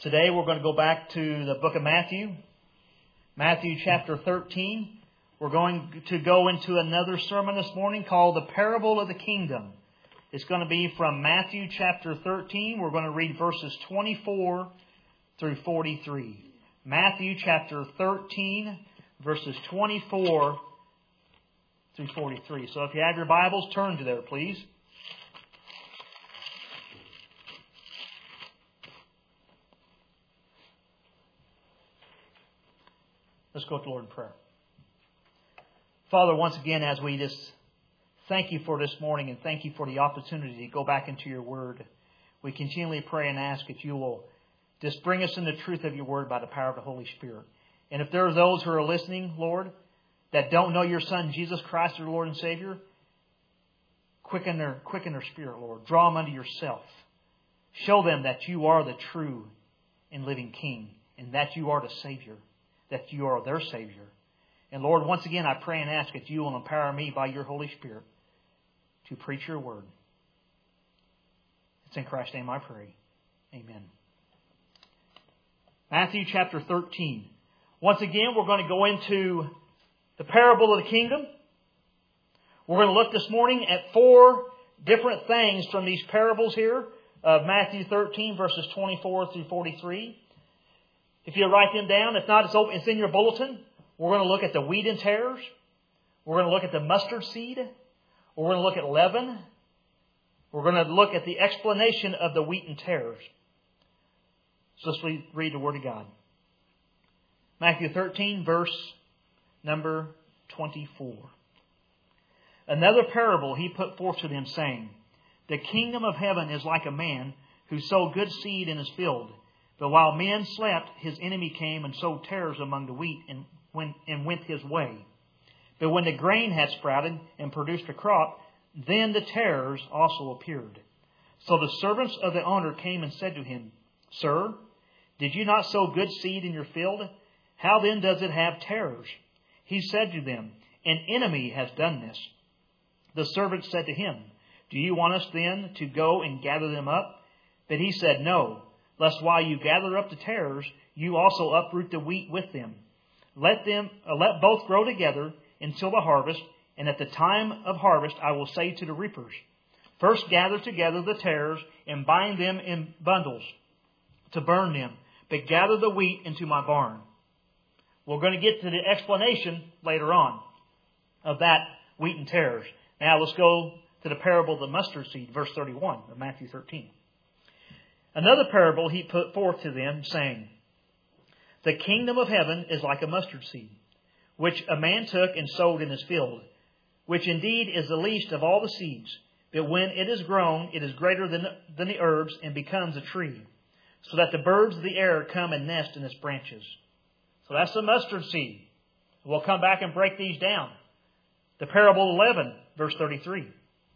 Today we're going to go back to the book of Matthew. Matthew chapter 13. We're going to go into another sermon this morning called The Parable of the Kingdom. It's going to be from Matthew chapter 13. We're going to read verses 24 through 43. Matthew chapter 13, verses 24 through 43. So if you have your Bibles, turn to there, please. Let's go to the Lord in prayer. Father, once again, as we just thank you for this morning and thank you for the opportunity to go back into your Word, we continually pray and ask that you will just bring us in the truth of your Word by the power of the Holy Spirit. And if there are those who are listening, Lord, that don't know your Son, Jesus Christ, their Lord and Savior, quicken their spirit, Lord. Draw them unto yourself. Show them that you are the true and living King and that you are the Savior, that you are their Savior. And Lord, once again, I pray and ask that you will empower me by your Holy Spirit to preach your word. It's in Christ's name I pray. Amen. Matthew chapter 13. Once again, we're going to go into the parable of the kingdom. We're going to look this morning at 4 different things from these parables here of Matthew 13, verses 24 through 43. If you write them down, if not, it's in your bulletin. We're going to look at the wheat and tares. We're going to look at the mustard seed. We're going to look at leaven. We're going to look at the explanation of the wheat and tares. So let's read the Word of God. Matthew 13, verse number 24. Another parable he put forth to them, saying, The kingdom of heaven is like a man who sowed good seed in his field. But while men slept, his enemy came and sowed tares among the wheat and went his way. But when the grain had sprouted and produced a crop, then the tares also appeared. So the servants of the owner came and said to him, Sir, did you not sow good seed in your field? How then does it have tares? He said to them, An enemy has done this. The servants said to him, Do you want us then to go and gather them up? But he said, No, lest while you gather up the tares, you also uproot the wheat with them. Let both grow together until the harvest, and at the time of harvest I will say to the reapers, First gather together the tares and bind them in bundles to burn them, but gather the wheat into my barn. We're going to get to the explanation later on of that wheat and tares. Now let's go to the parable of the mustard seed, verse 31 of Matthew 13. Another parable he put forth to them, saying, The kingdom of heaven is like a mustard seed, which a man took and sowed in his field, which indeed is the least of all the seeds. But when it is grown, it is greater than the herbs and becomes a tree, so that the birds of the air come and nest in its branches. So that's the mustard seed. We'll come back and break these down. The parable of leaven, verse 33.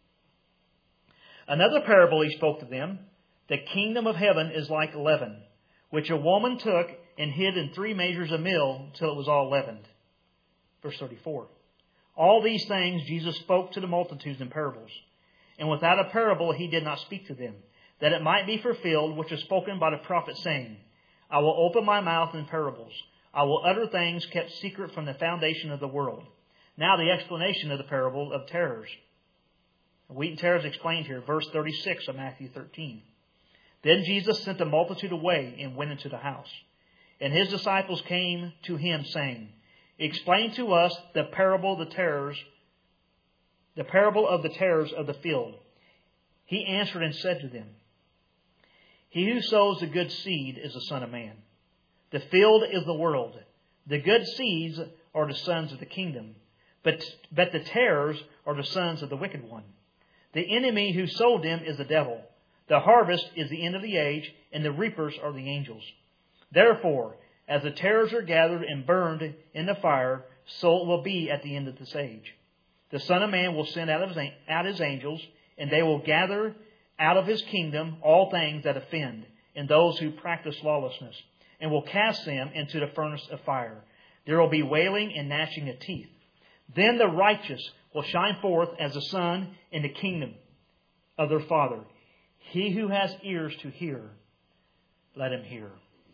Another parable he spoke to them, The kingdom of heaven is like leaven, which a woman took and hid in 3 measures of meal till it was all leavened. Verse 34. All these things Jesus spoke to the multitudes in parables. And without a parable he did not speak to them, that it might be fulfilled which was spoken by the prophet, saying, I will open my mouth in parables. I will utter things kept secret from the foundation of the world. Now the explanation of the parable of tares. Wheat and tares explained here, verse 36 of Matthew 13. Then Jesus sent the multitude away and went into the house. And his disciples came to him, saying, Explain to us the parable of the tares of the field. He answered and said to them, He who sows the good seed is the Son of Man. The field is the world. The good seeds are the sons of the kingdom, but the tares are the sons of the wicked one. The enemy who sowed them is the devil. The harvest is the end of the age, and the reapers are the angels. Therefore, as the tares are gathered and burned in the fire, so it will be at the end of this age. The Son of Man will send out his angels, and they will gather out of his kingdom all things that offend, and those who practice lawlessness, and will cast them into the furnace of fire. There will be wailing and gnashing of teeth. Then the righteous will shine forth as the sun in the kingdom of their Father. He who has ears to hear, let him hear.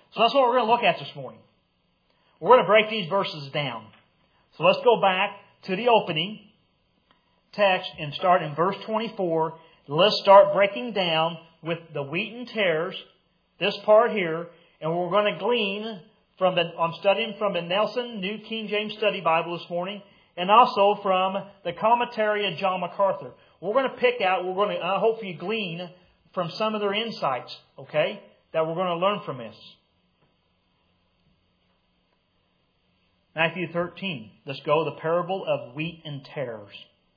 So that's what we're going to look at this morning. We're going to break these verses down. So let's go back to the opening text and start in verse 24. Let's start breaking down with the wheat and tares, this part here, and we're going to glean from I'm studying from the Nelson New King James Study Bible this morning, and also from the commentary of John MacArthur. We're going to pick out, hopefully glean from some of their insights, okay, that we're going to learn from this. Matthew 13. Let's go to the parable of wheat and tares.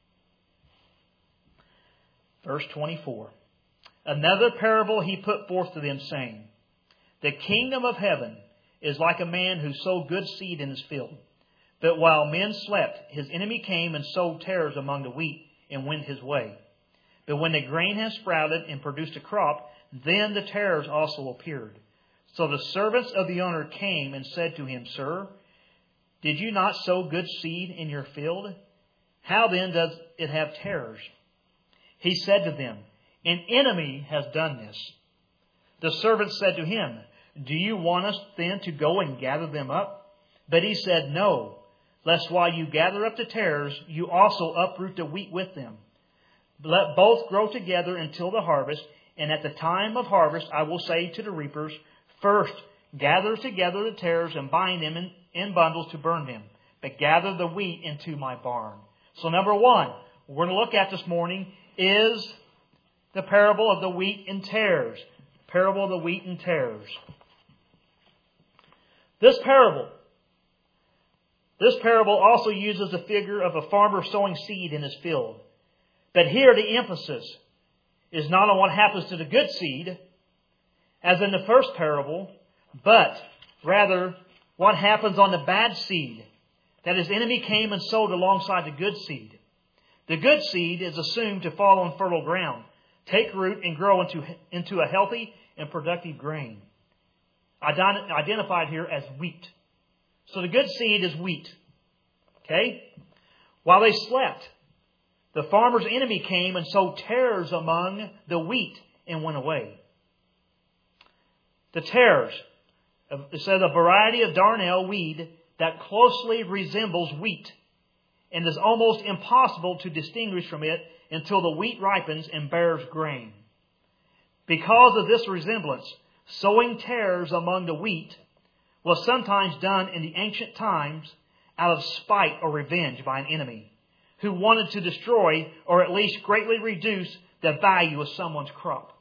Verse 24. Another parable he put forth to them, saying, The kingdom of heaven is like a man who sowed good seed in his field. But while men slept, his enemy came and sowed tares among the wheat and went his way. But when the grain had sprouted and produced a crop, then the tares also appeared. So the servants of the owner came and said to him, Sir, did you not sow good seed in your field? How then does it have tares? He said to them, An enemy has done this. The servants said to him, Do you want us then to go and gather them up? But he said, No, lest while you gather up the tares, you also uproot the wheat with them. Let both grow together until the harvest, and at the time of harvest I will say to the reapers, First, gather together the tares and bind them in bundles to burn them, but gather the wheat into my barn. So number one, we're going to look at this morning is the parable of the wheat and tares. Parable of the wheat and tares. This parable also uses the figure of a farmer sowing seed in his field. But here the emphasis is not on what happens to the good seed, as in the first parable, but rather what happens on the bad seed, that his enemy came and sowed alongside the good seed. The good seed is assumed to fall on fertile ground, take root, and grow into a healthy and productive grain, identified here as wheat. So the good seed is wheat. Okay? While they slept, the farmer's enemy came and sowed tares among the wheat and went away. The tares, it says, a variety of darnel weed that closely resembles wheat and is almost impossible to distinguish from it until the wheat ripens and bears grain. Because of this resemblance, sowing tares among the wheat was sometimes done in the ancient times out of spite or revenge by an enemy who wanted to destroy or at least greatly reduce the value of someone's crop.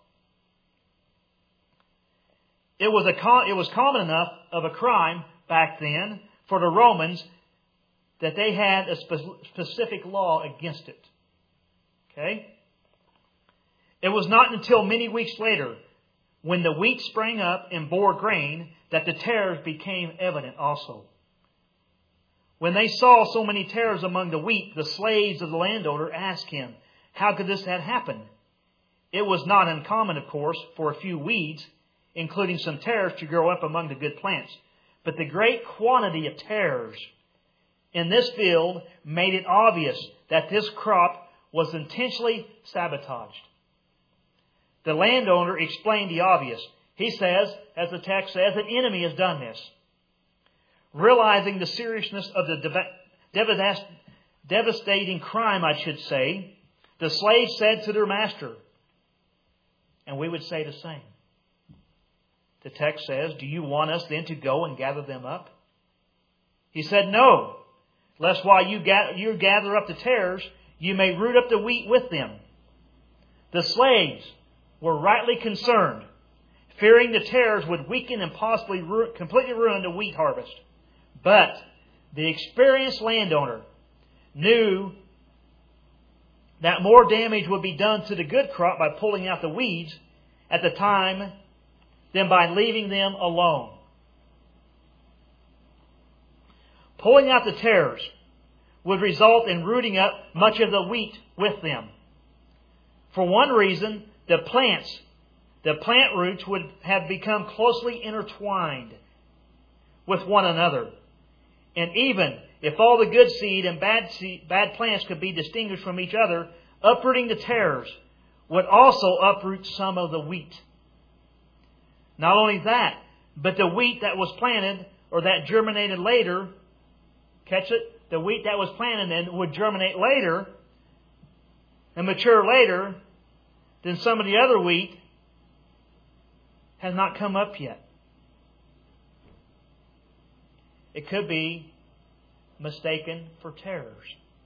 It was common enough of a crime back then for the Romans that they had a specific law against it. Okay? It was not until many weeks later, when the wheat sprang up and bore grain, that the tares became evident also. When they saw so many tares among the wheat, the slaves of the landowner asked him, How could this have happened? It was not uncommon, of course, for a few weeds, including some tares, to grow up among the good plants. But the great quantity of tares in this field made it obvious that this crop was intentionally sabotaged. The landowner explained the obvious. He says, as the text says, an enemy has done this. Realizing the seriousness of the devastating crime, I should say, the slave said to their master, and we would say the same. The text says, Do you want us then to go and gather them up? He said, No, lest while you gather up the tares, you may root up the wheat with them. The slaves were rightly concerned, fearing the tares would weaken and possibly completely ruin the wheat harvest. But the experienced landowner knew that more damage would be done to the good crop by pulling out the weeds at the time than by leaving them alone. Pulling out the tares would result in rooting up much of the wheat with them. For one reason, the plant roots would have become closely intertwined with one another. And even if all the good seed and bad plants could be distinguished from each other, uprooting the tares would also uproot some of the wheat. Not only that, But the wheat that was planted, or that germinated later, catch it? The wheat that was planted and would germinate later and mature later than some of the other wheat has not come up yet. It could be mistaken for tares.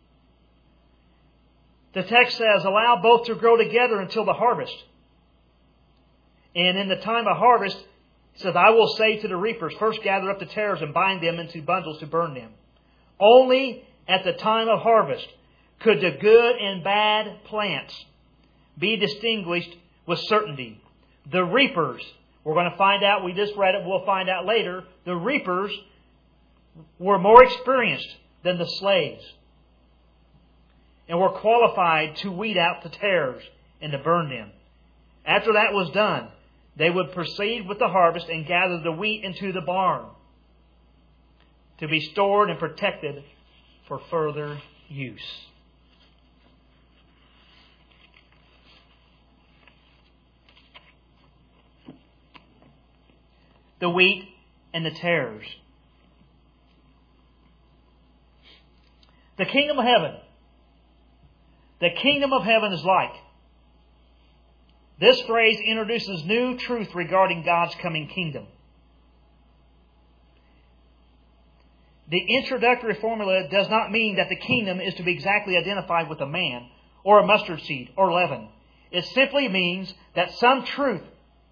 The text says, allow both to grow together until the harvest. And in the time of harvest, it says, I will say to the reapers, first gather up the tares and bind them into bundles to burn them. Only at the time of harvest could the good and bad plants be distinguished with certainty. The reapers, we're going to find out, we just read it, we'll find out later, the reapers were more experienced than the slaves and were qualified to weed out the tares and to burn them. After that was done, they would proceed with the harvest and gather the wheat into the barn to be stored and protected for further use. The wheat and the tares. The kingdom of heaven. The kingdom of heaven is like. This phrase introduces new truth regarding God's coming kingdom. The introductory formula does not mean that the kingdom is to be exactly identified with a man or a mustard seed or leaven. It simply means that some truth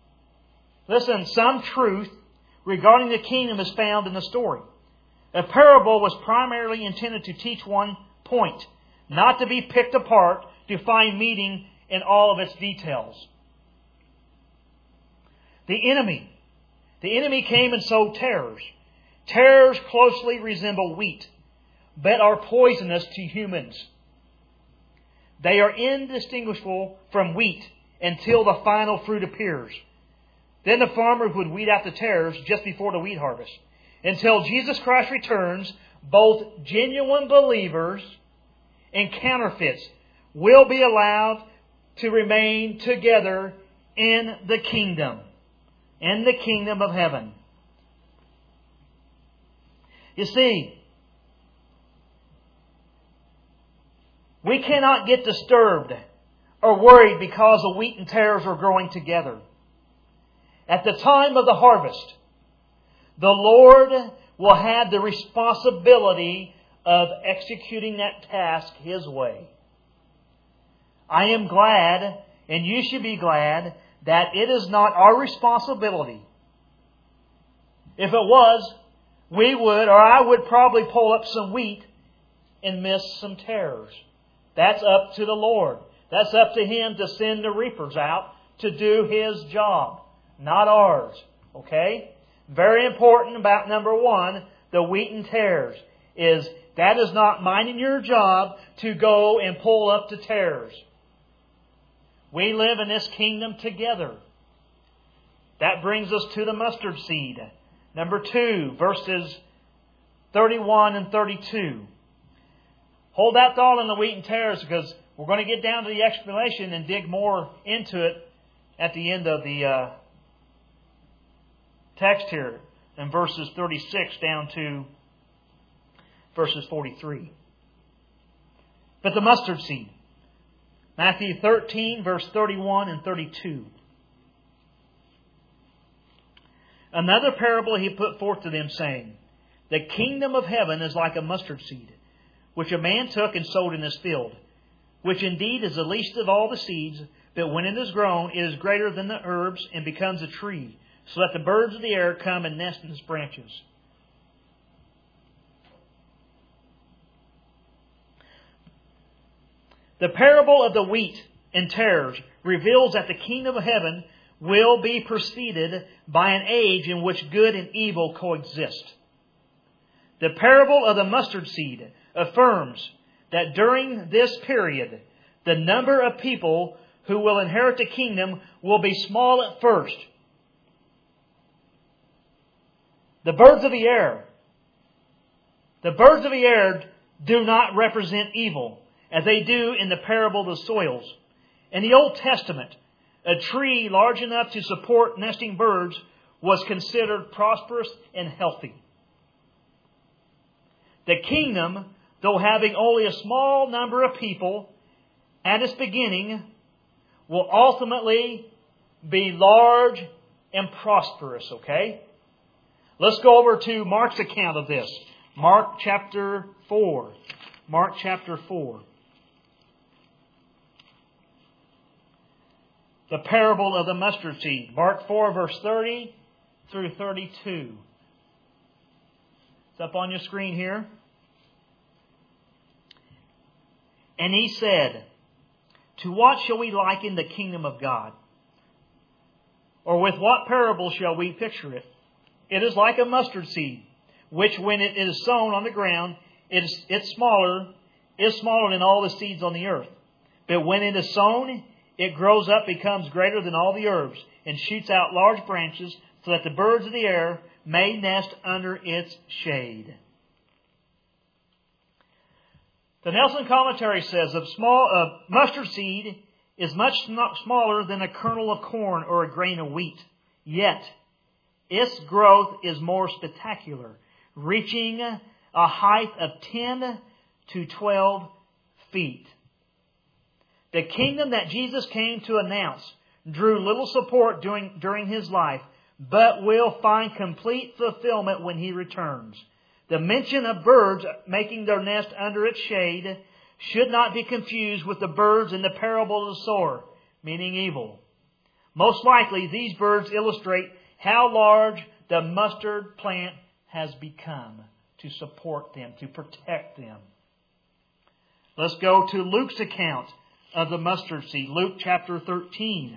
regarding the kingdom is found in the story. A parable was primarily intended to teach one point, not to be picked apart to find meaning in all of its details. The enemy came and sowed tares. Tares closely resemble wheat, but are poisonous to humans. They are indistinguishable from wheat until the final fruit appears. Then the farmer would weed out the tares just before the wheat harvest. Until Jesus Christ returns, both genuine believers and counterfeits will be allowed to remain together in the kingdom of heaven. You see, we cannot get disturbed or worried because the wheat and tares are growing together. At the time of the harvest, the Lord will have the responsibility of executing that task His way. I am glad, and you should be glad, that it is not our responsibility. If it was, I would probably pull up some wheat and miss some tares. That's up to the Lord. That's up to Him to send the reapers out to do His job, not ours. Okay? Very important about number one, the wheat and tares, is that is not mine and your job to go and pull up the tares. We live in this kingdom together. That brings us to the mustard seed. Number 2, verses 31 and 32. Hold that thought on the wheat and tares because we're going to get down to the explanation and dig more into it at the end of the text here in verses 36 down to verses 43. But the mustard seed. Matthew 13, verse 31 and 32. Another parable He put forth to them, saying, The kingdom of heaven is like a mustard seed, which a man took and sowed in his field, which indeed is the least of all the seeds, but when it is grown, it is greater than the herbs and becomes a tree, so that the birds of the air come and nest in its branches. The parable of the wheat and tares reveals that the kingdom of heaven will be preceded by an age in which good and evil coexist. The parable of the mustard seed affirms that during this period, the number of people who will inherit the kingdom will be small at first. The birds of the air do not represent evil, as they do in the parable of the soils. In the Old Testament, a tree large enough to support nesting birds was considered prosperous and healthy. The kingdom, though having only a small number of people at its beginning, will ultimately be large and prosperous, okay? Let's go over to Mark's account of this. Mark chapter 4. Mark chapter 4. The parable of the mustard seed. Mark 4 verse 30 through 32. It's up on your screen here. And he said, "To what shall we liken the kingdom of God? Or with what parable shall we picture it? It is like a mustard seed, which when it is sown on the ground, is smaller than all the seeds on the earth. But when it is sown, it grows up, becomes greater than all the herbs, and shoots out large branches, so that the birds of the air may nest under its shade." The Nelson commentary says, "A mustard seed is much smaller than a kernel of corn or a grain of wheat. Yet, its growth is more spectacular, reaching a height of 10 to 12 feet. The kingdom that Jesus came to announce drew little support during His life, but will find complete fulfillment when He returns. The mention of birds making their nest under its shade should not be confused with the birds in the parable of the sower, meaning evil. Most likely, these birds illustrate how large the mustard plant has become to support them, to protect them." Let's go to Luke's account of the mustard seed. Luke chapter 13.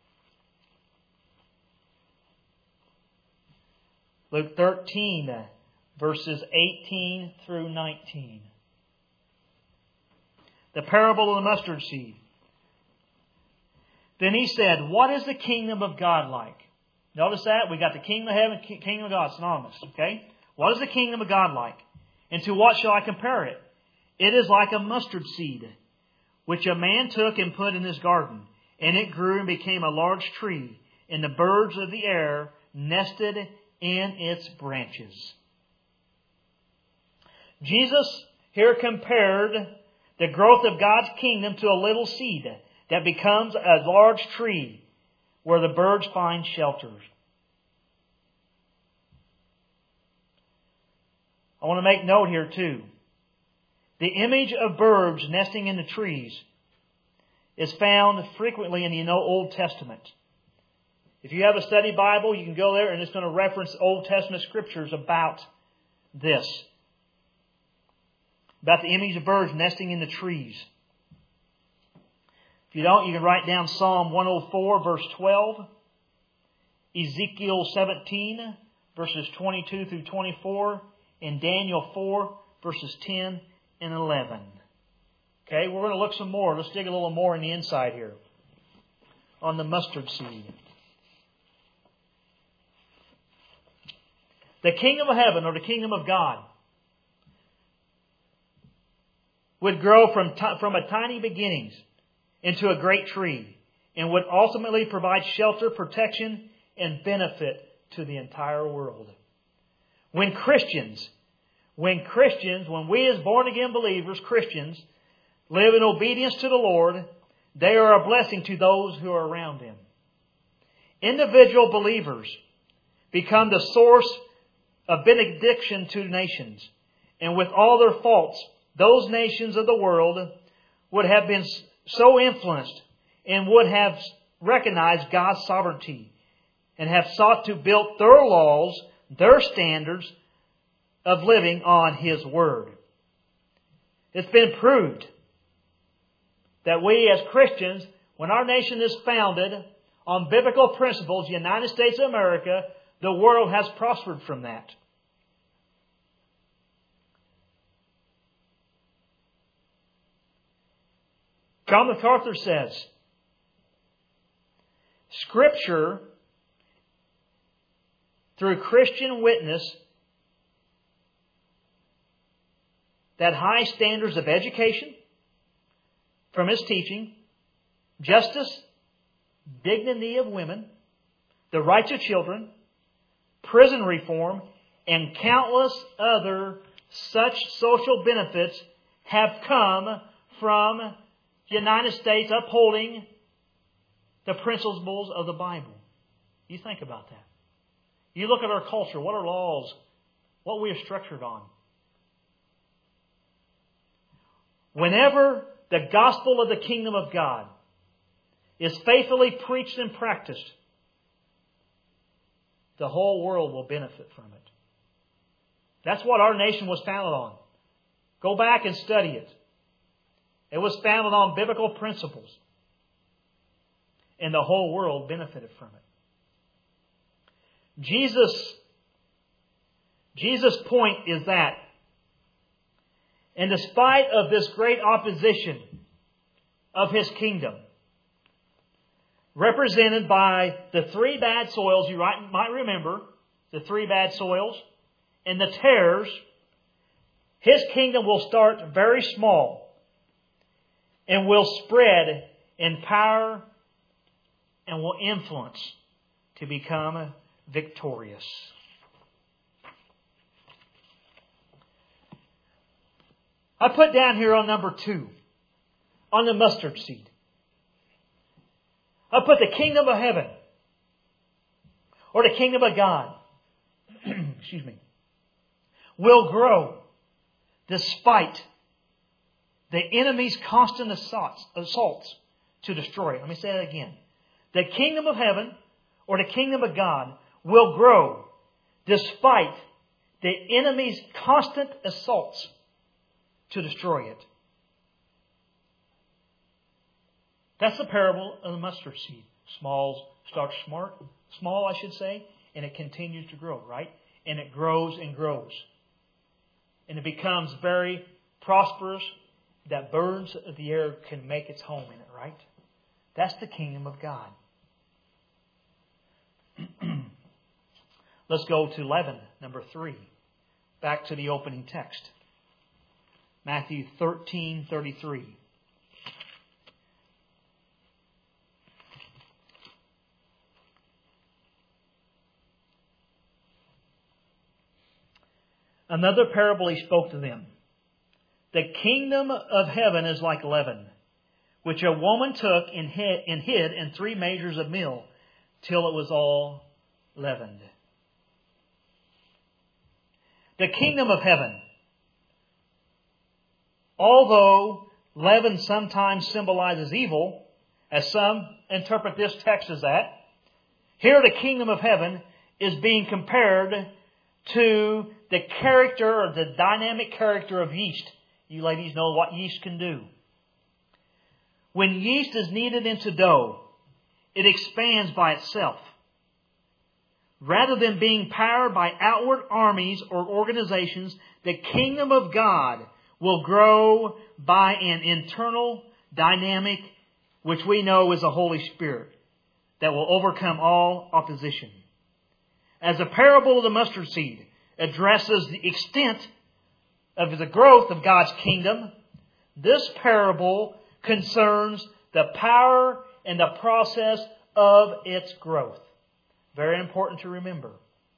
Luke 13, verses 18 through 19. The parable of the mustard seed. "Then he said, what is the kingdom of God like?" Notice that? We got the kingdom of heaven, kingdom of God, synonymous. Okay? What is the kingdom of God like? And to what shall I compare it? It is like a mustard seed, which a man took and put in his garden. And it grew and became a large tree, and the birds of the air nested in its branches. Jesus here compared the growth of God's kingdom to a little seed that becomes a large tree where the birds find shelter. I want to make note here too. The image of birds nesting in the trees is found frequently in the Old Testament. If you have a study Bible, you can go there and it's going to reference Old Testament scriptures about this. About the image of birds nesting in the trees. If you don't, you can write down Psalm 104, verse 12. Ezekiel 17, verses 22 through 24. And Daniel 4, verses 10 and 11. Okay, we're going to look some more. Let's dig a little more in the inside here. On the mustard seed. The kingdom of heaven, or the kingdom of God, would grow from a tiny beginnings into a great tree and would ultimately provide shelter, protection, and benefit to the entire world. When we as born-again believers, Christians, live in obedience to the Lord, they are a blessing to those who are around them. Individual believers become the source of benediction to nations. And with all their faults, those nations of the world would have been so influenced and would have recognized God's sovereignty and have sought to build their laws, their standards of living on His Word. It's been proved that we as Christians, when our nation is founded on biblical principles, the United States of America, the world has prospered from that. John MacArthur says, Scripture, through Christian witness, that high standards of education from its teaching, justice, dignity of women, the rights of children, prison reform, and countless other such social benefits have come from the United States upholding the principles of the Bible. You think about that. You look at our culture, what are laws, what we are structured on. Whenever the gospel of the kingdom of God is faithfully preached and practiced, the whole world will benefit from it. That's what our nation was founded on. Go back and study it. It was founded on biblical principles. And the whole world benefited from it. Jesus' point is that, in despite of this great opposition of His kingdom, represented by the three bad soils, you might remember, the three bad soils, and the tares, His kingdom will start very small and will spread in power and will influence to become victorious. I put down here on number 2, on the mustard seed. I put the kingdom of heaven, or the kingdom of God, excuse me, will grow despite the enemy's constant assaults to destroy it. Let me say that again. The kingdom of heaven, or the kingdom of God, will grow despite the enemy's constant assaults to destroy it. That's the parable of the mustard seed. Small, I should say, and it continues to grow, right? And it grows and grows. And it becomes very prosperous, that birds of the air can make its home in it, right? That's the kingdom of God. Let's go to leaven, number 3. Back to the opening text. Matthew 13:33. Another parable He spoke to them. The kingdom of heaven is like leaven, which a woman took and hid in 3 measures of meal, till it was all leavened. The kingdom of heaven. Although leaven sometimes symbolizes evil, as some interpret this text as that, here the kingdom of heaven is being compared to the character or the dynamic character of yeast. You ladies know what yeast can do. When yeast is kneaded into dough, it expands by itself. Rather than being powered by outward armies or organizations, the kingdom of God will grow by an internal dynamic, which we know is the Holy Spirit, that will overcome all opposition. As the parable of the mustard seed addresses the extent of the growth of God's kingdom, this parable concerns the power and the process of its growth. Very important to remember.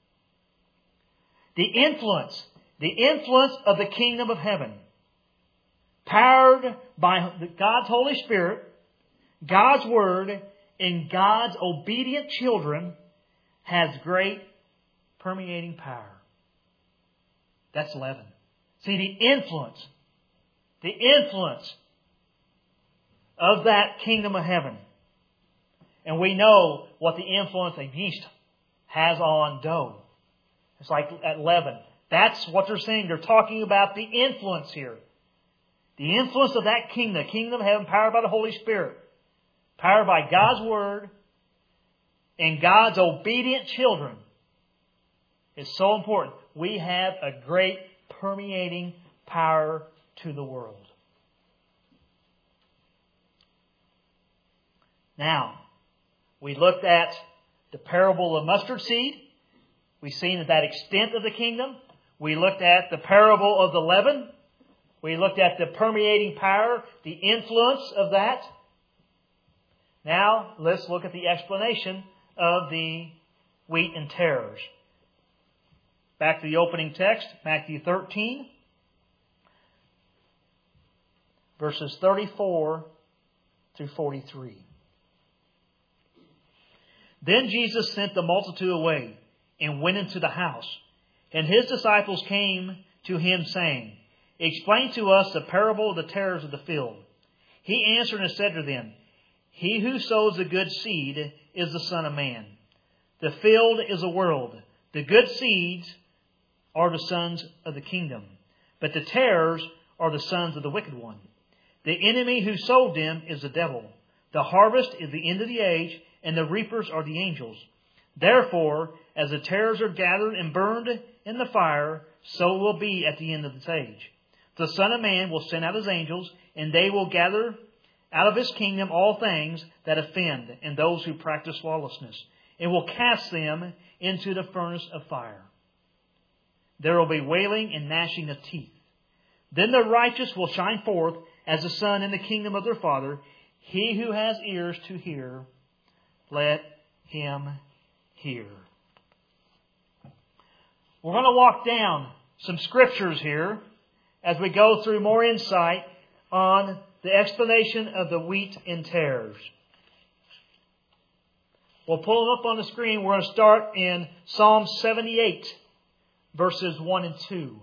The influence of the kingdom of heaven, powered by God's Holy Spirit, God's Word, and God's obedient children, has great permeating power. That's leaven. See, the influence of that kingdom of heaven. And we know what the influence of yeast has on dough. It's like at leaven. That's what they're saying. They're talking about the influence here. The influence of that kingdom, the kingdom of heaven, powered by the Holy Spirit, powered by God's Word, and God's obedient children, is so important. We have a great permeating power to the world. Now, we looked at the parable of mustard seed. We've seen that extent of the kingdom. We looked at the parable of the leaven. We looked at the permeating power, the influence of that. Now, let's look at the explanation of the wheat and tares. Back to the opening text, Matthew 13, verses 34 through 43. Then Jesus sent the multitude away and went into the house. And his disciples came to him, saying, Explain to us the parable of the tares of the field. He answered and said to them, He who sows the good seed is the Son of Man. The field is a world. The good seeds are the sons of the kingdom, but the tares are the sons of the wicked one. The enemy who sowed them is the devil. The harvest is the end of the age, and the reapers are the angels. Therefore, as the tares are gathered and burned in the fire, so it will be at the end of this age. The Son of Man will send out his angels, and they will gather out of his kingdom all things that offend and those who practice lawlessness, and will cast them into the furnace of fire. There will be wailing and gnashing of teeth. Then the righteous will shine forth as the sun in the kingdom of their Father. He who has ears to hear, let him hear. We're going to walk down some scriptures here as we go through more insight on the explanation of the wheat and tares. We'll pull them up on the screen. We're going to start in Psalm 78, verses 1 and 2.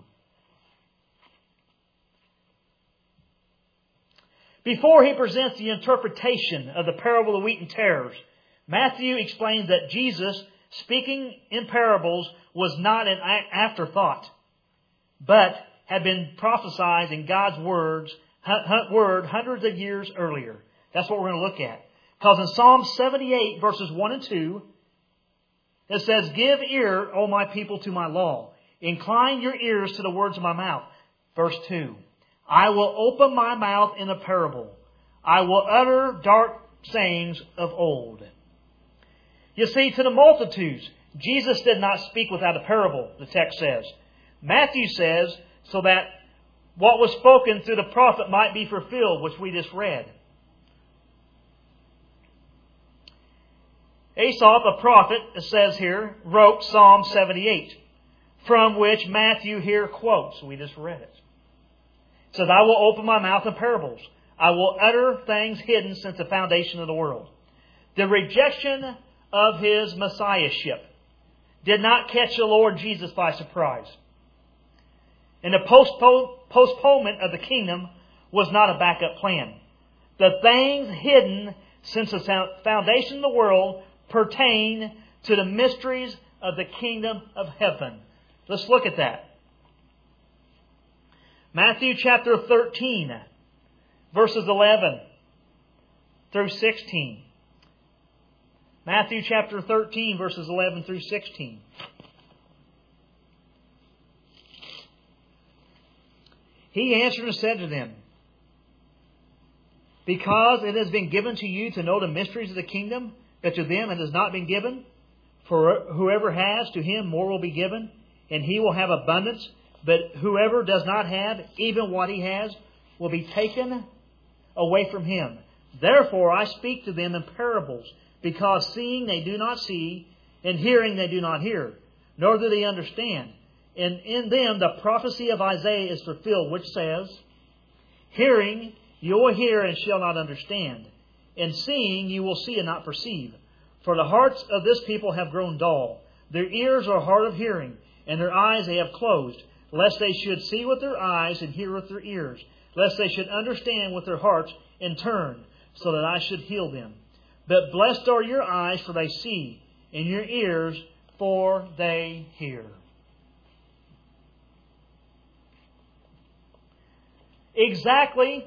Before he presents the interpretation of the parable of wheat and tares, Matthew explains that Jesus, speaking in parables, was not an afterthought, but had been prophesied in God's word hundreds of years earlier. That's what we're going to look at. Because in Psalm 78, verses 1 and 2, it says, Give ear, O my people, to my law. Incline your ears to the words of my mouth. Verse 2, I will open my mouth in a parable. I will utter dark sayings of old. You see, to the multitudes, Jesus did not speak without a parable, the text says. Matthew says, so that what was spoken through the prophet might be fulfilled, which we just read. Asaph, a prophet, it says here, wrote Psalm 78, from which Matthew here quotes. We just read it. It says, I will open my mouth in parables. I will utter things hidden since the foundation of the world. The rejection of his messiahship did not catch the Lord Jesus by surprise. And the postponement of the kingdom was not a backup plan. The things hidden since the foundation of the world pertain to the mysteries of the kingdom of heaven. Let's look at that. Matthew chapter 13, verses 11 through 16. Matthew chapter 13, verses 11 through 16. He answered and said to them, Because it has been given to you to know the mysteries of the kingdom, but to them it has not been given. For whoever has, to him more will be given, and he will have abundance. But whoever does not have, even what he has, will be taken away from him. Therefore I speak to them in parables, because seeing they do not see, and hearing they do not hear, nor do they understand. And in them the prophecy of Isaiah is fulfilled, which says, Hearing you will hear and shall not understand, and seeing you will see and not perceive. For the hearts of this people have grown dull. Their ears are hard of hearing, and their eyes they have closed, lest they should see with their eyes and hear with their ears, lest they should understand with their hearts and turn, so that I should heal them. But blessed are your eyes, for they see, and your ears, for they hear. Exactly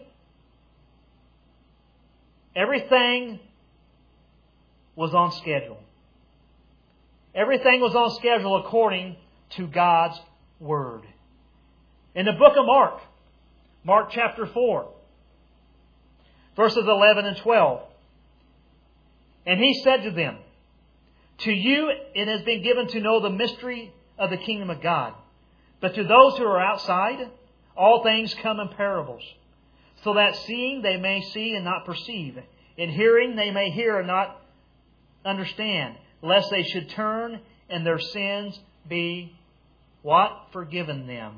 everything was on schedule. Everything was on schedule according to God's Word. In the book of Mark chapter 4, verses 11 and 12. And he said to them, To you it has been given to know the mystery of the kingdom of God. But to those who are outside, all things come in parables, so that seeing they may see and not perceive, and hearing they may hear and not understand, lest they should turn and their sins be What? Forgiven them.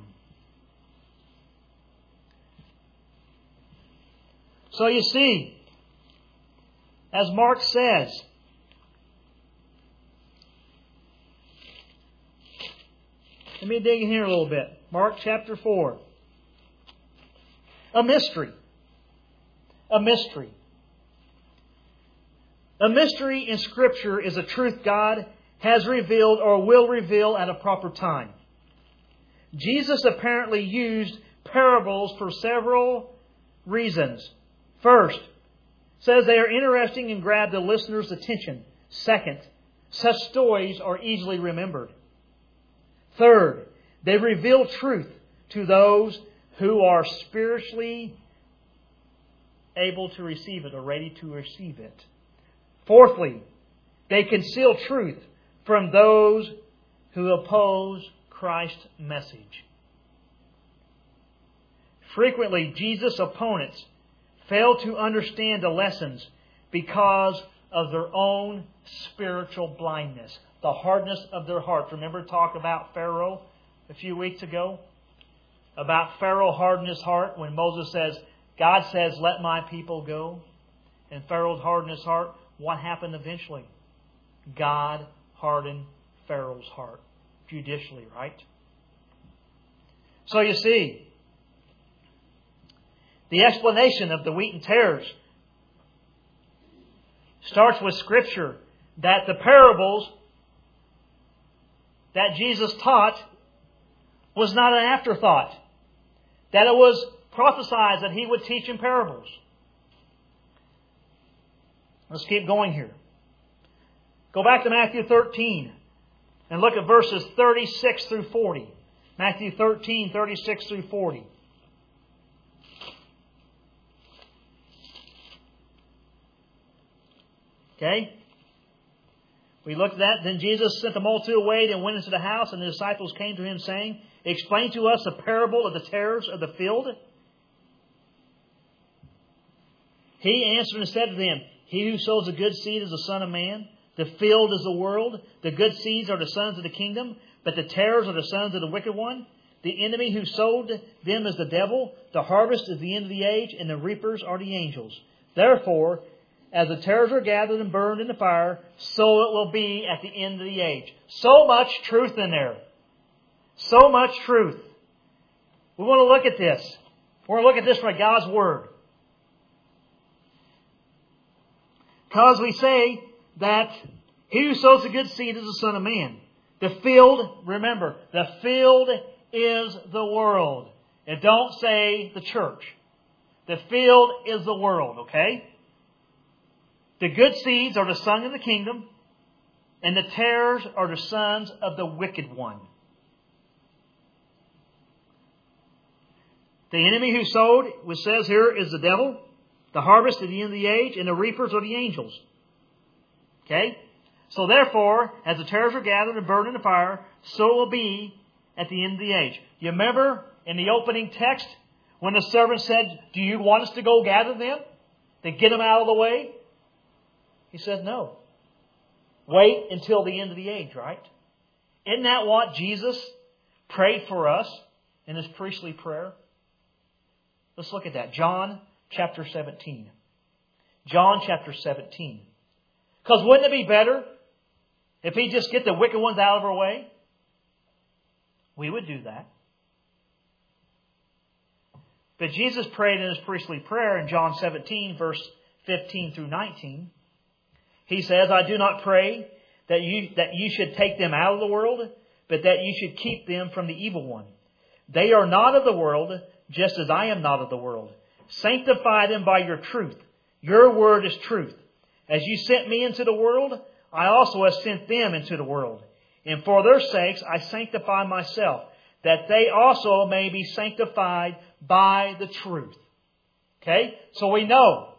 So you see, as Mark says, let me dig in here a little bit. Mark chapter 4. A mystery. A mystery. A mystery in Scripture is a truth God has revealed or will reveal at a proper time. Jesus apparently used parables for several reasons. First, says they are interesting and grab the listener's attention. Second, such stories are easily remembered. Third, they reveal truth to those who are spiritually able to receive it or ready to receive it. Fourthly, they conceal truth from those who oppose Christ's message. Frequently, Jesus' opponents fail to understand the lessons because of their own spiritual blindness, the hardness of their hearts. Remember talk about Pharaoh a few weeks ago? About Pharaoh hardening his heart when Moses says, God says, let my people go. And Pharaoh hardened his heart. What happened eventually? God hardened Pharaoh's heart. Judicially, right? So you see, the explanation of the wheat and tares starts with Scripture that the parables that Jesus taught was not an afterthought. That it was prophesied that He would teach in parables. Let's keep going here. Go back to Matthew 13 and look at verses 36 through 40. Matthew 13, 36 through 40. Okay? We looked at that. Then Jesus sent the multitude away and went into the house, and the disciples came to Him, saying, explain to us the parable of the tares of the field. He answered and said to them, he who sows the good seed is the Son of Man. The field is the world. The good seeds are the sons of the kingdom, but the tares are the sons of the wicked one. The enemy who sowed them is the devil. The harvest is the end of the age, and the reapers are the angels. Therefore, as the tares are gathered and burned in the fire, so it will be at the end of the age. So much truth in there. So much truth. We want to look at this. We're going to look at this from God's Word. Because we say that he who sows the good seed is the Son of Man. The field, remember, the field is the world. And don't say the church. The field is the world, okay? The good seeds are the sons of the kingdom, and the tares are the sons of the wicked one. The enemy who sowed, which says here, is the devil. The harvest at the end of the age, and the reapers are the angels. Okay? So therefore, as the tares are gathered and burned in the fire, so it will be at the end of the age. You remember in the opening text when the servant said, do you want us to go gather them? To get them out of the way? He said, no. Wait until the end of the age, right? Isn't that what Jesus prayed for us in His priestly prayer? Let's look at that. John chapter 17. John chapter 17. Because wouldn't it be better if He just get the wicked ones out of our way? We would do that. But Jesus prayed in His priestly prayer in John 17, verse 15 through 19. He says, I do not pray that you should take them out of the world, but that you should keep them from the evil one. They are not of the world, just as I am not of the world. Sanctify them by your truth. Your word is truth. As you sent me into the world, I also have sent them into the world. And for their sakes I sanctify myself, that they also may be sanctified by the truth. Okay? So we know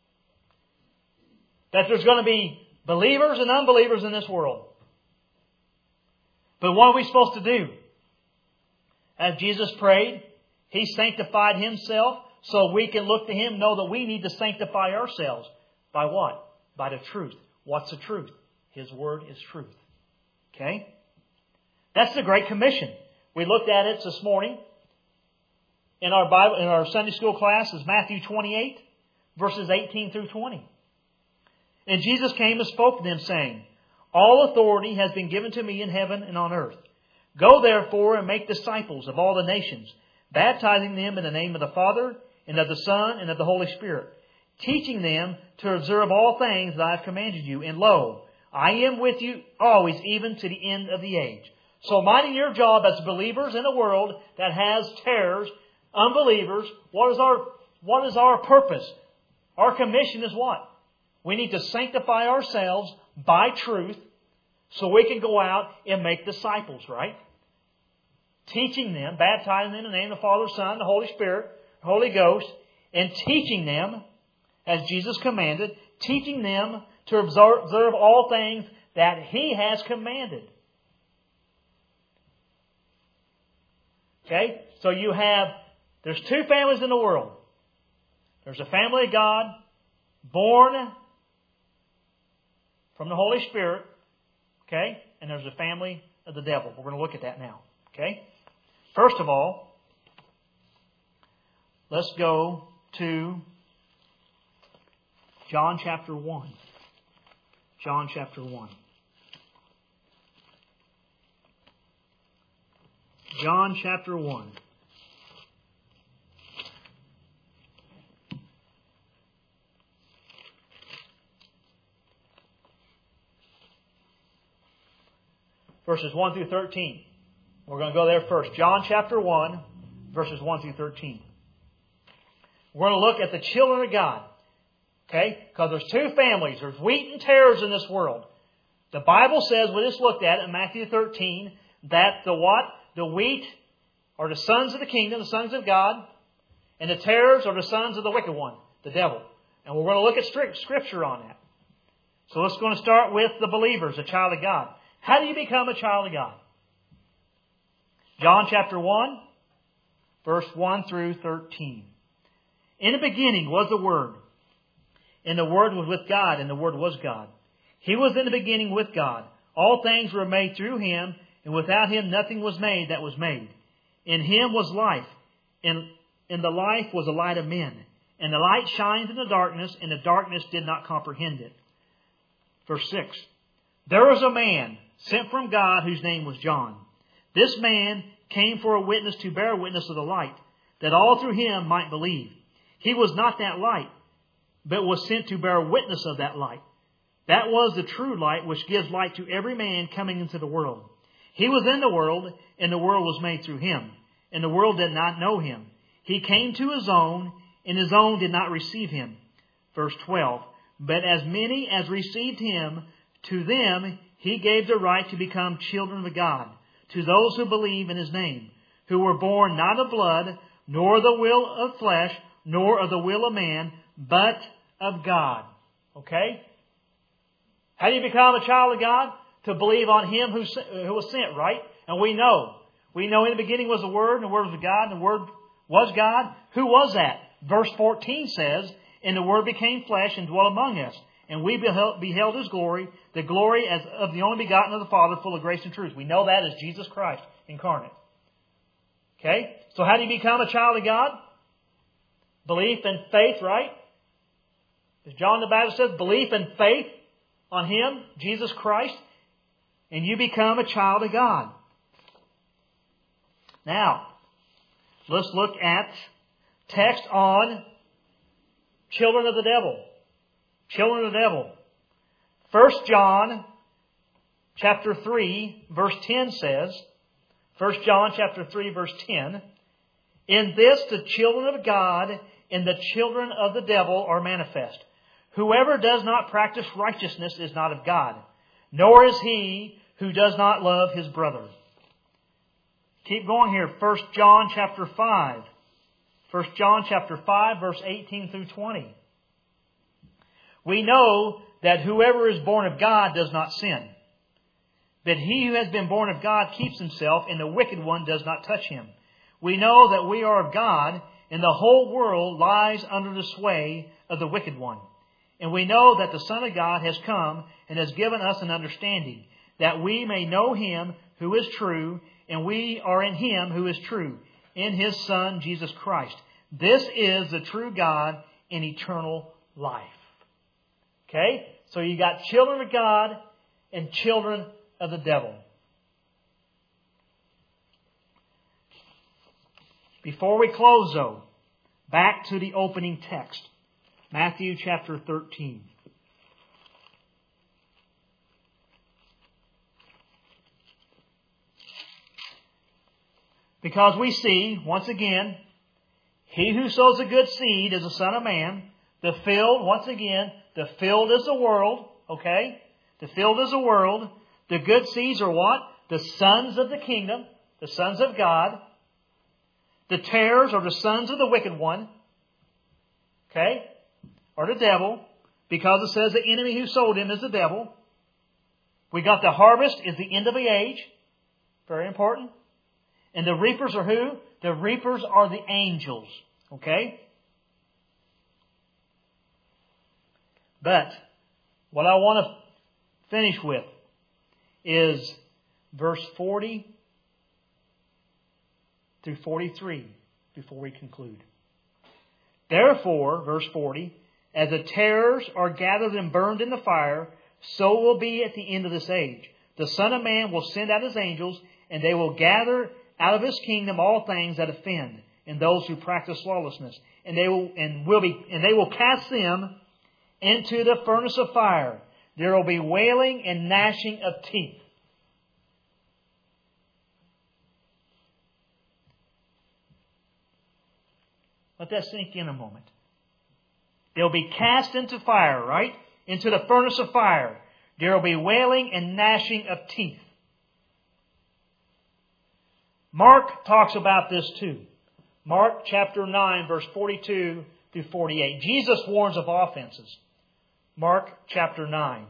that there's going to be believers and unbelievers in this world. But what are we supposed to do? As Jesus prayed, He sanctified Himself so we can look to Him, know that we need to sanctify ourselves. By what? By the truth. What's the truth? His Word is truth. Okay? That's the Great Commission. We looked at it this morning in our Bible, in our Sunday school class, is Matthew 28, verses 18 through 20. And Jesus came and spoke to them, saying, All authority has been given to me in heaven and on earth. Go therefore and make disciples of all the nations, baptizing them in the name of the Father, and of the Son, and of the Holy Spirit, teaching them to observe all things that I have commanded you. And lo, I am with you always, even to the end of the age. So minding your job as believers in a world that has tares, unbelievers, what is our purpose? Our commission is what? We need to sanctify ourselves by truth so we can go out and make disciples, right? Teaching them, baptizing them in the name of the Father, Son, the Holy Spirit, Holy Ghost, and teaching them, as Jesus commanded, teaching them to observe all things that He has commanded. Okay? So there's two families in the world. There's a family of God, born from the Holy Spirit, okay? And there's a family of the devil. We're going to look at that now, okay? First of all, let's go to John chapter 1. John chapter 1. John chapter 1. Verses 1 through 13. We're going to go there first. John chapter 1, verses 1 through 13. We're going to look at the children of God. Okay? Because there's two families. There's wheat and tares in this world. The Bible says, we just looked at it in Matthew 13, that the what? The wheat are the sons of the kingdom, the sons of God, and the tares are the sons of the wicked one, the devil. And we're going to look at Scripture on that. So let's going to start with the believers, the child of God. How do you become a child of God? John chapter 1, verse 1 through 13. In the beginning was the Word, and the Word was with God, and the Word was God. He was in the beginning with God. All things were made through Him, and without Him nothing was made that was made. In Him was life, and the life was the light of men. And the light shines in the darkness, and the darkness did not comprehend it. Verse 6. There was a man sent from God whose name was John. This man came for a witness to bear witness of the light, that all through him might believe. He was not that light, but was sent to bear witness of that light. That was the true light, which gives light to every man coming into the world. He was in the world, and the world was made through him, and the world did not know him. He came to his own, and his own did not receive him. Verse 12. But as many as received him, to them He gave the right to become children of God, to those who believe in His name, who were born not of blood, nor the will of flesh, nor of the will of man, but of God. Okay? How do you become a child of God? To believe on Him who was sent, right? And we know in the beginning was the Word, and the Word was God, and the Word was God. Who was that? Verse 14 says, And the Word became flesh and dwelt among us. And we beheld His glory, the glory as of the only begotten of the Father, full of grace and truth. We know that as Jesus Christ incarnate. Okay? So how do you become a child of God? Belief and faith, right? As John the Baptist says, belief and faith on Him, Jesus Christ, and you become a child of God. Now, let's look at text on children of the devil. Children of the devil. 1 John chapter 3 verse 10 says, 1 John chapter 3 verse 10, In this the children of God and the children of the devil are manifest. Whoever does not practice righteousness is not of God, nor is he who does not love his brother. Keep going here. 1 John chapter 5. 1 John chapter 5 verse 18 through 20. We know that whoever is born of God does not sin. But he who has been born of God keeps himself, and the wicked one does not touch him. We know that we are of God, and the whole world lies under the sway of the wicked one. And we know that the Son of God has come and has given us an understanding, that we may know Him who is true, and we are in Him who is true, in His Son, Jesus Christ. This is the true God and eternal life. Okay? So you got children of God and children of the devil. Before we close, though, back to the opening text. Matthew chapter 13. Because we see, once again, he who sows a good seed is the Son of Man. The field, once again, the field is the world. Okay? The field is the world. The good seeds are what? The sons of the kingdom. The sons of God. The tares are the sons of the wicked one. Okay? Or the devil. Because it says the enemy who sowed him is the devil. We got the harvest is the end of the age. Very important. And the reapers are who? The reapers are the angels. Okay? But what I want to finish with is verse 40 through 43 before we conclude. Therefore, verse 40, as the tares are gathered and burned in the fire, so will be at the end of this age. The Son of Man will send out His angels, and they will gather out of His kingdom all things that offend, and those who practice lawlessness, and they will cast them into the furnace of fire. There will be wailing and gnashing of teeth. Let that sink in a moment. They'll be cast into fire, right? Into the furnace of fire. There will be wailing and gnashing of teeth. Mark talks about this too. Mark chapter 9, verse 42 through 48. Jesus warns of offenses. Mark chapter 9.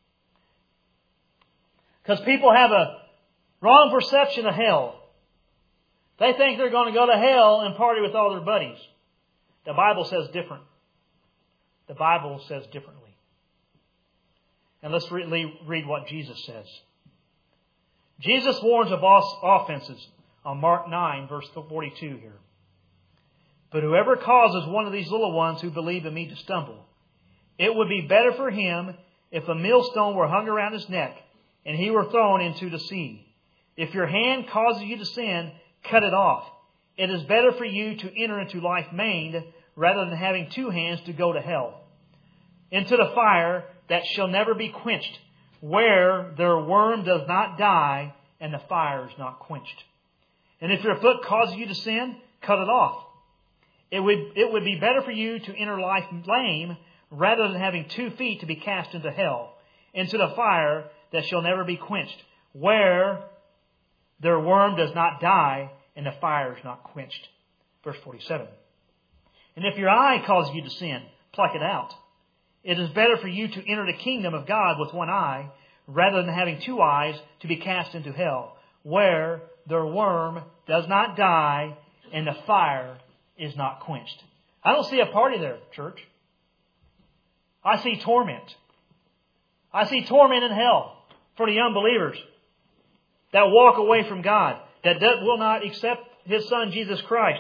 Because people have a wrong perception of hell. They think they're going to go to hell and party with all their buddies. The Bible says different. The Bible says differently. And let's read what Jesus says. Jesus warns of offenses on Mark 9, verse 42 here. But whoever causes one of these little ones who believe in me to stumble, it would be better for him if a millstone were hung around his neck and he were thrown into the sea. If your hand causes you to sin, cut it off. It is better for you to enter into life maimed rather than having two hands to go to hell, into the fire that shall never be quenched, where their worm does not die and the fire is not quenched. And if your foot causes you to sin, cut it off. It would be better for you to enter life lame rather than having 2 feet to be cast into hell, into the fire that shall never be quenched, where their worm does not die and the fire is not quenched. Verse 47. And if your eye causes you to sin, pluck it out. It is better for you to enter the kingdom of God with one eye rather than having 2 eyes to be cast into hell, where their worm does not die and the fire is not quenched. I don't see a party there, church. I see torment. I see torment in hell for the unbelievers that walk away from God, that will not accept His Son, Jesus Christ.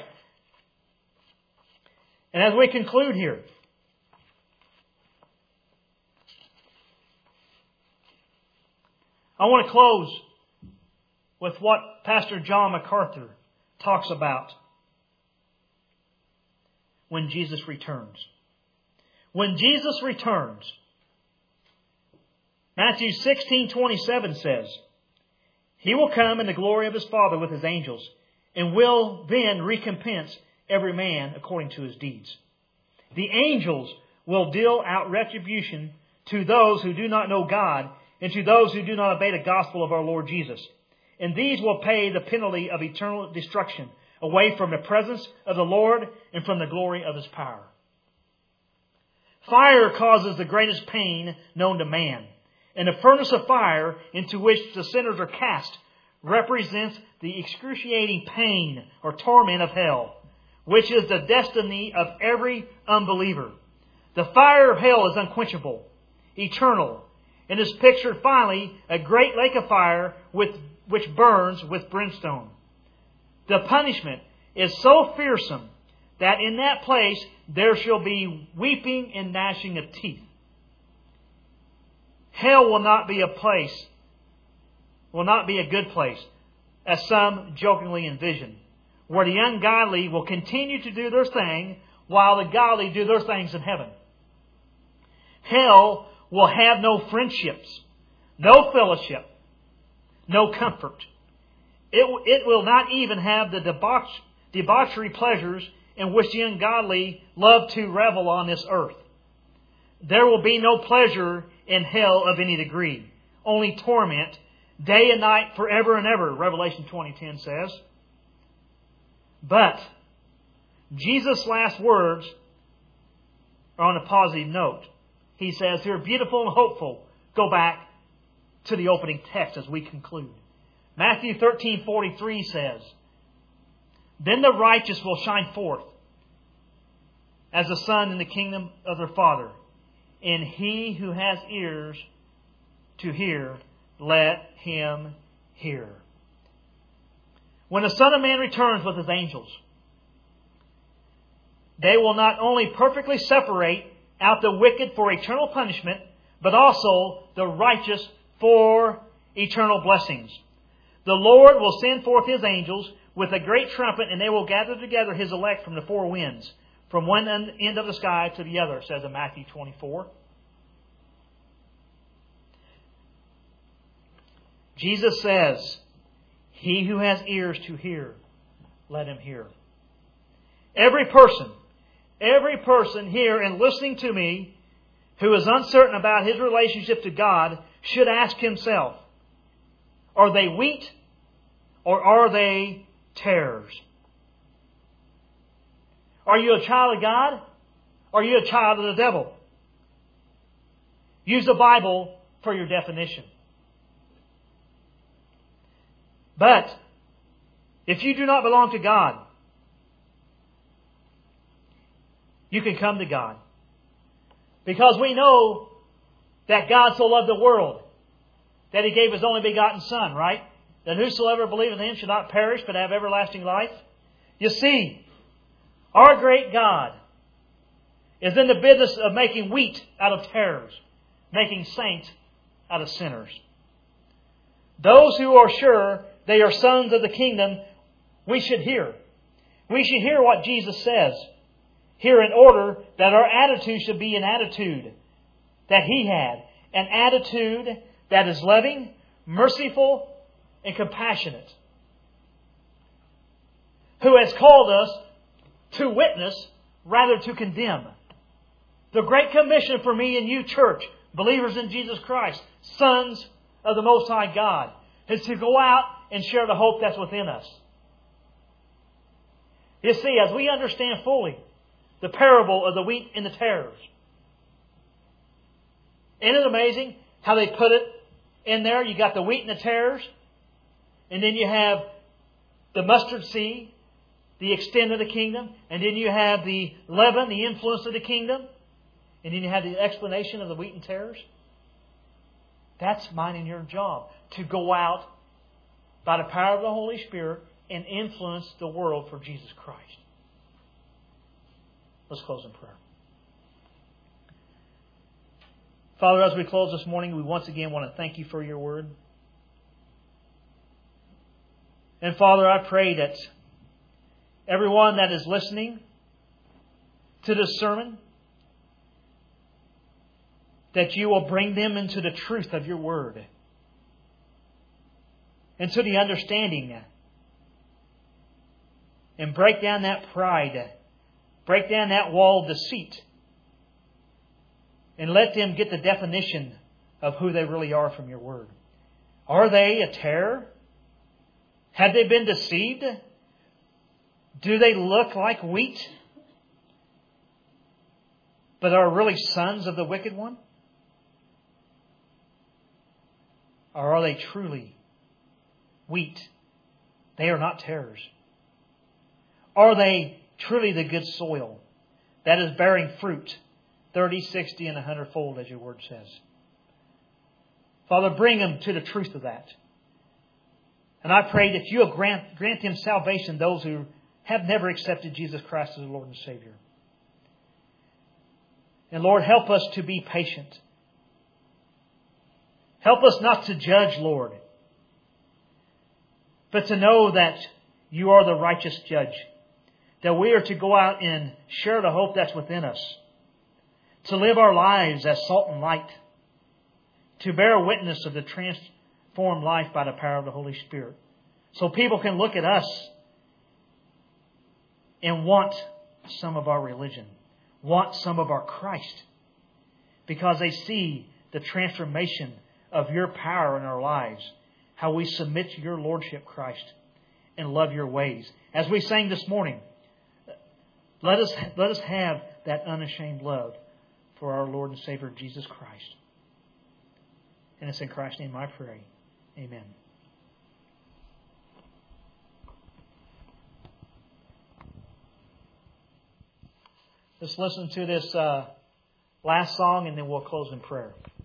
And as we conclude here, I want to close with what Pastor John MacArthur talks about when Jesus returns. When Jesus returns, Matthew 16:27 says, He will come in the glory of His Father with His angels, and will then recompense every man according to his deeds. The angels will deal out retribution to those who do not know God, and to those who do not obey the gospel of our Lord Jesus. And these will pay the penalty of eternal destruction, away from the presence of the Lord and from the glory of His power. Fire causes the greatest pain known to man. And the furnace of fire into which the sinners are cast represents the excruciating pain or torment of hell, which is the destiny of every unbeliever. The fire of hell is unquenchable, eternal, and is pictured finally a great lake of fire which burns with brimstone. The punishment is so fearsome that in that place there shall be weeping and gnashing of teeth. Hell will not be a good place, as some jokingly envision, where the ungodly will continue to do their thing while the godly do their things in heaven. Hell will have no friendships, no fellowship, no comfort. It will not even have the debauchery pleasures in which the ungodly love to revel on this earth. There will be no pleasure in hell of any degree, only torment, day and night, forever and ever, Revelation 20:10 says. But Jesus' last words are on a positive note. He says here, beautiful and hopeful. Go back to the opening text as we conclude. Matthew 13:43 says, then the righteous will shine forth as the sun in the kingdom of their Father. And he who has ears to hear, let him hear. When the Son of Man returns with His angels, they will not only perfectly separate out the wicked for eternal punishment, but also the righteous for eternal blessings. The Lord will send forth His angels with a great trumpet, and they will gather together His elect from the four winds, from one end of the sky to the other, it says in Matthew 24. Jesus says, he who has ears to hear, let him hear. Every person here and listening to me who is uncertain about his relationship to God should ask himself, are they wheat or are they tares? Are you a child of God? Or are you a child of the devil? Use the Bible for your definition. But if you do not belong to God, you can come to God. Because we know that God so loved the world that He gave His only begotten Son, right? That whosoever believeth in Him should not perish but have everlasting life. You see, our great God is in the business of making wheat out of tares, making saints out of sinners. Those who are sure they are sons of the kingdom, we should hear. We should hear what Jesus says here in order that our attitude should be an attitude that He had. An attitude that is loving, merciful, and compassionate. Who has called us to witness rather to condemn. The Great Commission for me and you, church, believers in Jesus Christ, sons of the Most High God, is to go out and share the hope that's within us. You see, as we understand fully the parable of the wheat and the tares, isn't it amazing how they put it in there? You got the wheat and the tares, and then you have the mustard seed, the extent of the kingdom, and then you have the leaven, the influence of the kingdom, and then you have the explanation of the wheat and tares. That's mine and your job, to go out by the power of the Holy Spirit and influence the world for Jesus Christ. Let's close in prayer. Father, as we close this morning, we once again want to thank You for Your Word. And Father, I pray that everyone that is listening to this sermon, that You will bring them into the truth of Your Word, and to the understanding, and break down that pride, break down that wall of deceit, and let them get the definition of who they really are from Your Word. Are they a terror? Have they been deceived? Do they look like wheat, but are really sons of the wicked one? Or are they truly wheat? They are not tares. Are they truly the good soil that is bearing fruit, 30, 60, and 100-fold, as Your Word says? Father, bring them to the truth of that. And I pray that you'll grant them salvation, those who have never accepted Jesus Christ as Lord and Savior. And Lord, help us to be patient. Help us not to judge, Lord, but to know that you are the righteous judge. That we are to go out and share the hope that's within us. To live our lives as salt and light. To bear witness of the transformed life by the power of the Holy Spirit. So people can look at us and want some of our religion. Want some of our Christ. Because they see the transformation of your power in our lives. How we submit to your Lordship, Christ. And love your ways. As we sang this morning, let us have that unashamed love for our Lord and Savior Jesus Christ. And it's in Christ's name I pray. Amen. Let's listen to this last song and then we'll close in prayer.